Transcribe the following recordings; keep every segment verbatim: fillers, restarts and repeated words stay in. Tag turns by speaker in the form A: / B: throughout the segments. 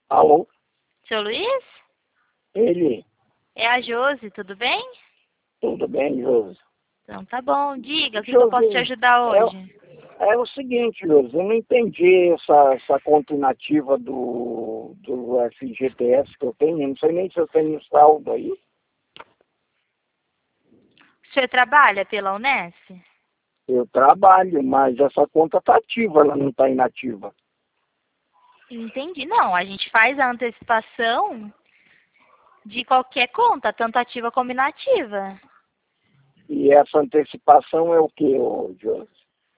A: Alô?
B: Seu Luiz?
A: Ele?
B: É a Josi, tudo bem?
A: Tudo bem, Josi?
B: Então tá bom, diga, o que, que eu posso te
A: Josi,
B: ajudar hoje?
A: é, é o seguinte, Josi, eu não entendi essa, essa conta inativa do, do F G T S que eu tenho, eu não sei nem se eu tenho saldo aí.
B: O senhor trabalha pela Unesp?
A: Eu trabalho, mas essa conta está ativa, ela não está inativa.
B: Entendi. Não, a gente faz a antecipação de qualquer conta, tanto ativa como inativa.
A: E essa antecipação é o que, ô, Josi?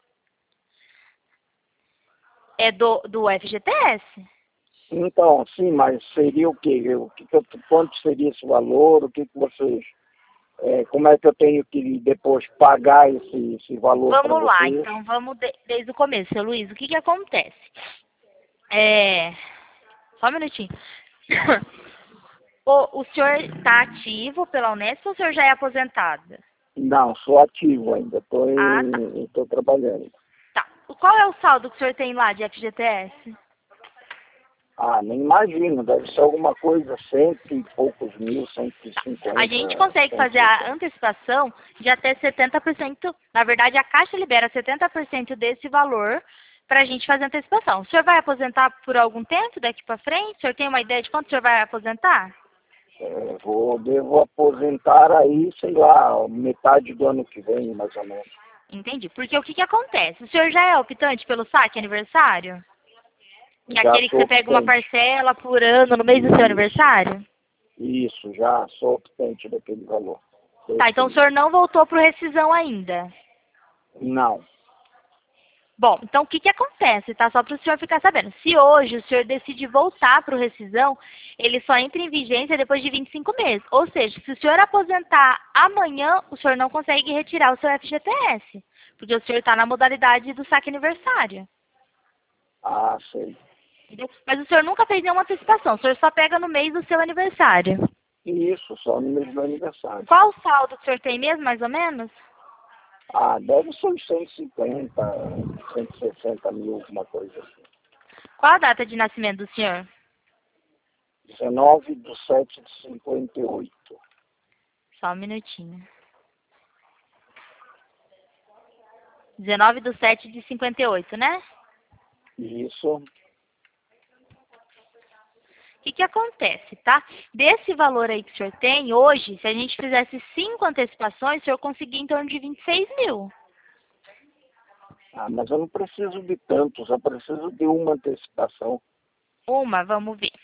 B: É do, do F G T S?
A: Então, sim, mas seria o quê? O que que eu, quanto seria esse valor? O que, que vocês... É, como é que eu tenho que depois pagar esse, esse valor para
B: Vamos lá,
A: vocês?
B: então vamos de- desde o começo, seu Luiz. O que que acontece? É... Só um minutinho. O, o senhor está ativo pela Unesp ou o senhor já é aposentado?
A: Não, sou ativo ainda,
B: Ah, tá.
A: estou trabalhando.
B: Tá. Qual é o saldo que o senhor tem lá de F G T S?
A: Ah, nem imagino, deve ser alguma coisa, cento e poucos mil, cento e
B: A
A: cinquenta,
B: gente consegue
A: cento e
B: fazer a
A: sessenta.
B: antecipação de até setenta por cento. Na verdade, a Caixa libera setenta por cento desse valor para a gente fazer a antecipação. O senhor vai aposentar por algum tempo daqui para frente? O senhor tem uma ideia de quanto o senhor vai aposentar?
A: É, vou, devo aposentar aí, sei lá, metade do ano que vem, mais ou menos.
B: Entendi. Porque o que, que acontece? O senhor já é optante pelo saque aniversário? Que é
A: Já
B: aquele que
A: sou
B: você pega uma
A: optante.
B: parcela por ano no mês do seu aniversário?
A: Isso, já sou optante daquele valor.
B: Tá, então o senhor não voltou para rescisão ainda.
A: Não.
B: Bom, então o que, que acontece, tá? Só para o senhor ficar sabendo. Se hoje o senhor decide voltar para o rescisão, ele só entra em vigência depois de vinte e cinco meses. Ou seja, se o senhor aposentar amanhã, o senhor não consegue retirar o seu F G T S. Porque o senhor está na modalidade do saque aniversário.
A: Ah, sei.
B: Entendeu? Mas o senhor nunca fez nenhuma antecipação. O senhor só pega no mês do seu aniversário.
A: Isso, só no mês do aniversário.
B: Qual o saldo que o senhor tem mesmo, mais ou menos?
A: Ah, deve ser uns cento e cinquenta, cento e sessenta mil, alguma coisa assim.
B: Qual a data de nascimento do senhor?
A: dezenove de sete de cinquenta e oito.
B: Só um minutinho. dezenove de sete de cinquenta e oito, né?
A: Isso.
B: O que, que acontece, tá? Desse valor aí que o senhor tem, hoje, se a gente fizesse cinco antecipações, o senhor conseguia em torno de vinte e seis mil.
A: Ah, mas eu não preciso de tanto, só preciso de uma antecipação.
B: Uma, vamos ver.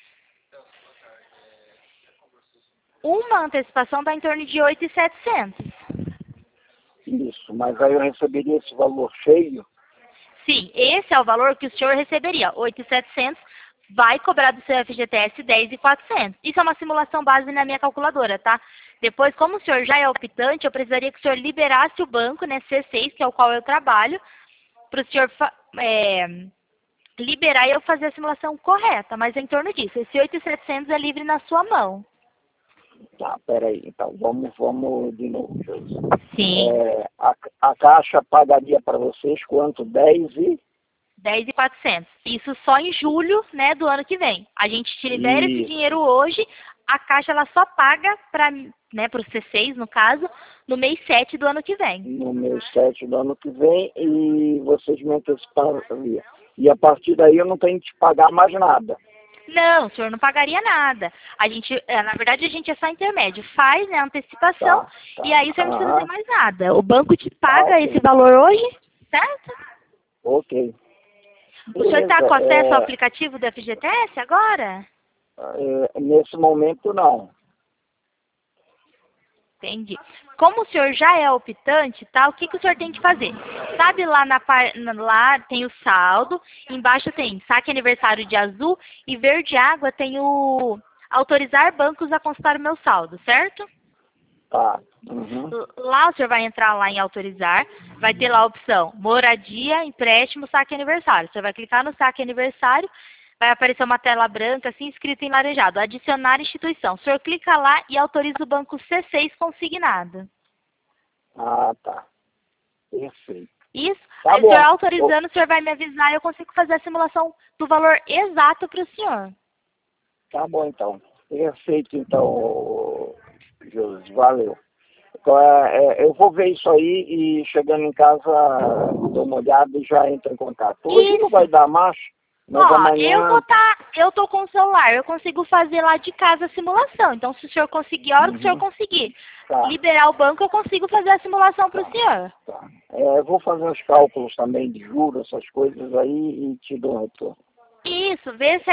B: Uma antecipação dá em torno de oito mil e setecentos.
A: Isso, mas aí eu receberia esse valor cheio?
B: Sim, esse é o valor que o senhor receberia, oito mil e setecentos, vai cobrar do seu F G T S dez mil e quatrocentos. Isso é uma simulação base na minha calculadora, tá? Depois, como o senhor já é optante, eu precisaria que o senhor liberasse o banco, né, C seis, que é o qual eu trabalho, para o senhor é, liberar e eu fazer a simulação correta, mas é em torno disso. Esse oito mil e setecentos é livre na sua mão.
A: Tá, peraí, então vamos, vamos de novo, Josi.
B: Sim.
A: É, a, a Caixa pagaria para vocês quanto? dez e...
B: dez mil e quatrocentos. Isso só em julho, né, do ano que vem. A gente te libera esse
A: Isso.
B: dinheiro hoje, a Caixa ela só paga para, né, para o C seis, no caso, no mês sete do ano que vem.
A: No mês sete do ano que vem e vocês me antecipariam. E a partir daí eu não tenho que te pagar mais nada.
B: Não, o senhor não pagaria nada. A gente, é, na verdade, a gente é só intermédio. Faz, né, a antecipação
A: Tá, tá.
B: e aí o senhor não precisa fazer
A: Aham.
B: mais nada. O banco te
A: Tá,
B: paga
A: ok.
B: esse valor hoje, certo?
A: Ok.
B: O senhor está com
A: Beleza.
B: acesso ao
A: É,
B: aplicativo do F G T S agora?
A: é, nesse momento, não.
B: Entendi. Como o senhor já é optante, tá? O que, que o senhor tem que fazer? Sabe lá na par... lá tem o saldo, embaixo tem saque aniversário de azul e verde água tem o autorizar bancos a consultar o meu saldo, certo?
A: Tá. Uhum.
B: Lá o senhor vai entrar lá em autorizar, vai ter lá a opção moradia, empréstimo, saque aniversário. Você vai clicar no saque aniversário, vai aparecer uma tela branca assim escrita em laranjado, adicionar instituição. O senhor clica lá e autoriza o banco C seis consignado.
A: Ah, tá. Perfeito.
B: Isso,
A: Tá
B: aí o senhor
A: bom. Ô,
B: autorizando, o senhor vai me avisar e eu consigo fazer a simulação do valor exato para o senhor.
A: Tá bom, então. Perfeito, então, José. Valeu. Então, é, é, eu vou ver isso aí e chegando em casa dou uma olhada e já entro em contato. Hoje
B: Isso.
A: não vai dar mais, mas
B: Ó,
A: amanhã...
B: eu vou tá, eu tô com o celular, eu consigo fazer lá de casa a simulação. Então, se o senhor conseguir, a hora que o senhor
A: Uhum.
B: conseguir
A: Tá.
B: liberar o banco, eu consigo fazer a simulação para o senhor.
A: Tá. É, eu vou fazer uns cálculos também de juros, essas coisas aí, e te dou um retorno.
B: Isso, vê se